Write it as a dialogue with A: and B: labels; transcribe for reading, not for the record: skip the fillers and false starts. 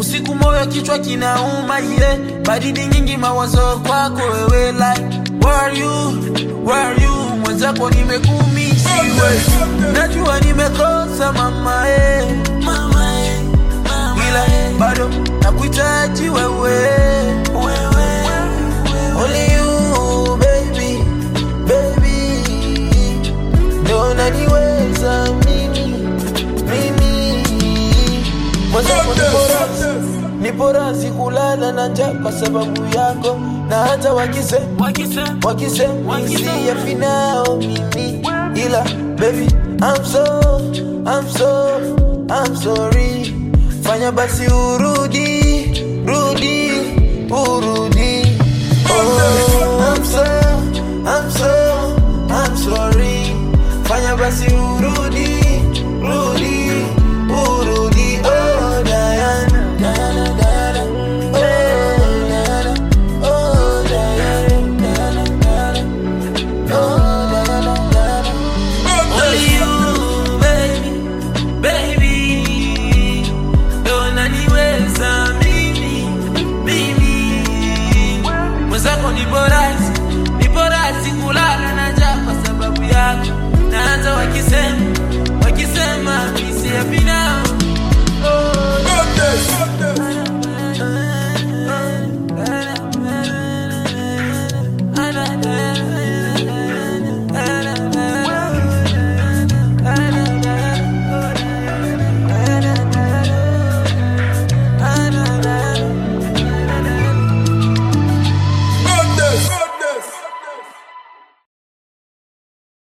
A: Usiku moyo kichwa kinauma yeah. Baridi nyingi mawazo kwako wewe like where are you mwenzako nimekumisi wewe. Najua nimekosa mama ila bado nakuhitaji wewe. Only you baby ndio unaniweza mimi mwenzako nipo razi kulala na njaa kwa sababu yako. Na hata wakise finao mimi ila baby I'm sorry. Fanya basi urudi